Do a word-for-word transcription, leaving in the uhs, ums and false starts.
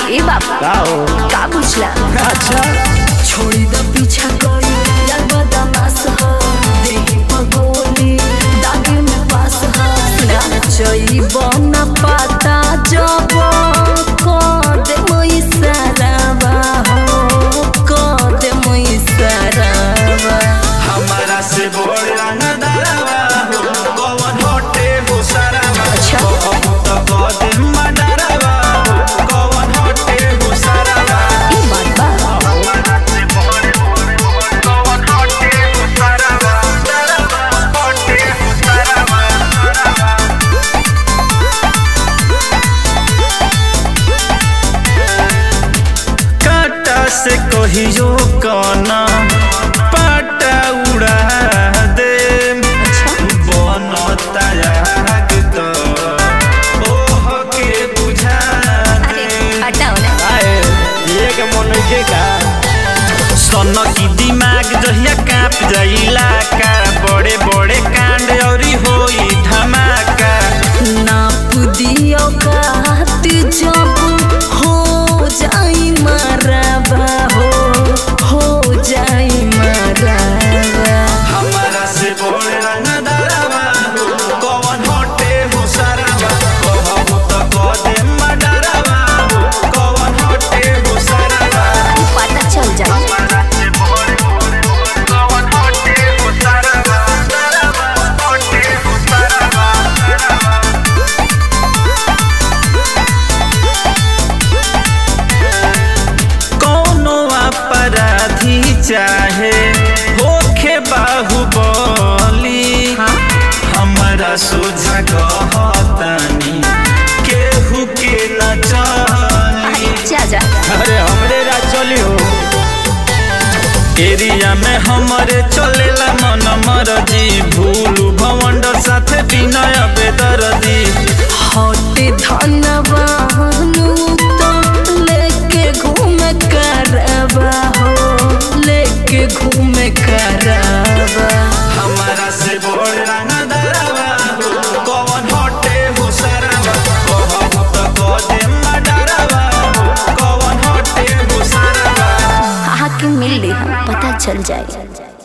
ए बाबा का हो का पूछला? अच्छा छोड़ी द पीछा कोई यार बदमाश हो देही पगोली दागे में पास हो ना चई बना पाता जब को दे मोई सराबा हो को दे मोई सराबा हमारा से बोल रंग दरवा हो कौन होटे हो सराबा अच्छा तो कदम मडरवा हो कौन होटे हो सराबा ई बात बा हमारा से बोल कौन होटे हो सराबा सराबा होटे हो सराबा काटा से कहियो कना पाटा उड़ा दे बनता याग तो ओह के बुझा दे हटाओ ना आए ये के मन के का सन की दिमाग जहिया कांप जाइला का बड़े बड़े कांड औरी होई धमाका नाप दियो कात जब हो जाई मरबा हो हो जाई मरबा हमारा से बोल रंग दरवा हो कौन होटे हो सराबा कहबो तो कदम मडरवा हो कौन होटे हो सराबा पता चल जाए हमारा से बोल कौन होटे हो सराबा सराबा होटे हो सराबा कौनो अपराधी चाहे होखे बाहुबली हमारा सोझा कहतानी केहू के न चली जा जा अरे हमरे राज चली हो एरिया में हमरे चलेला मन मरजी भूलू भवंडर साथे विनय बेदरदी हटे धनवानु तो लेके घूम करबा हो लेके घूम करबा हमारा से बोल रंग दरवा हो कौन होटे हो सराबा कहबो तो कदम मडरवा हो कौन होटे हो सराबा आके मिल ली हम पता चल जाए।